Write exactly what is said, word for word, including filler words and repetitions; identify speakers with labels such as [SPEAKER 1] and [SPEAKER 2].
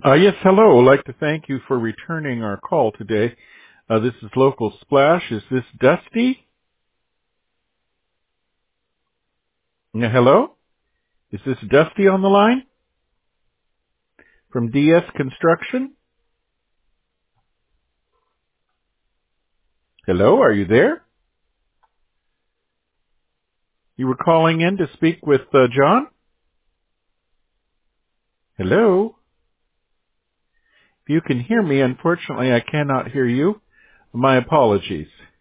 [SPEAKER 1] Uh, yes, hello. I'd like to thank you for returning our call today. Uh, this is Local Splash. Is this Dusty? Yeah, hello? Is this Dusty on the line? From D S Construction? Hello, are you there? You were calling in to speak with uh, John? Hello? If you can hear me, unfortunately I cannot hear you. My apologies.